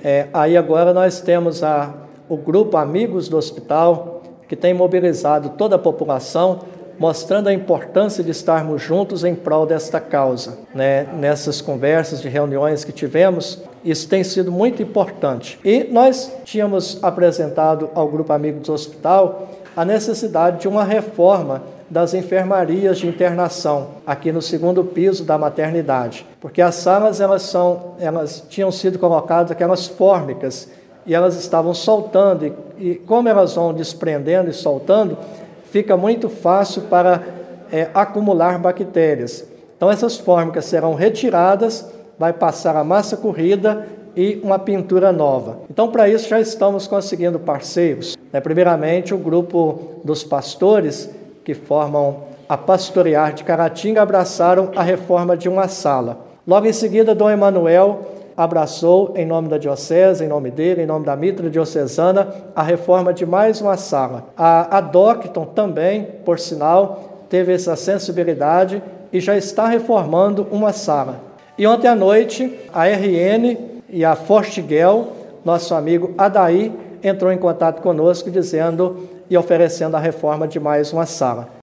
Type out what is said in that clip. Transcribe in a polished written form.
Aí agora nós temos o grupo Amigos do Hospital, que tem mobilizado toda a população, mostrando a importância de estarmos juntos em prol desta causa. Nessas conversas de reuniões que tivemos, isso tem sido muito importante. E nós tínhamos apresentado ao grupo Amigos do Hospital a necessidade de uma reforma das enfermarias de internação, aqui no 2º piso da maternidade, porque as salas elas tinham sido colocadas aquelas fórmicas e elas estavam soltando, e como elas vão desprendendo e soltando, fica muito fácil para acumular bactérias. Então essas fórmicas serão retiradas, vai passar a massa corrida e uma pintura nova. Então, para isso, já estamos conseguindo parceiros. Primeiramente, o grupo dos pastores, que formam a Pastorear de Caratinga, abraçaram a reforma de uma sala. Logo em seguida, Dom Emanuel abraçou, em nome da diocese, em nome dele, em nome da mitra diocesana, a reforma de mais uma sala. A Docton também, por sinal, teve essa sensibilidade e já está reformando uma sala. E ontem à noite, a RN e a Fortigel, nosso amigo Adaí, entrou em contato conosco dizendo e oferecendo a reforma de mais uma sala.